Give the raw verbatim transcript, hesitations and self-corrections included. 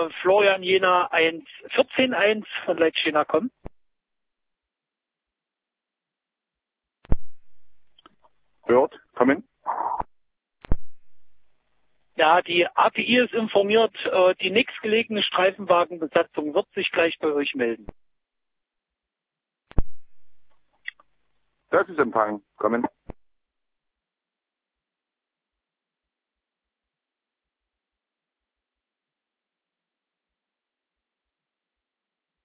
äh, Florian Jena eins vierzehn eins von Leitstehner kommen. Hört, kommen. Ja, die A P I ist informiert, äh, die nächstgelegene Streifenwagenbesatzung wird sich gleich bei euch melden. Das ist Empfang, kommen.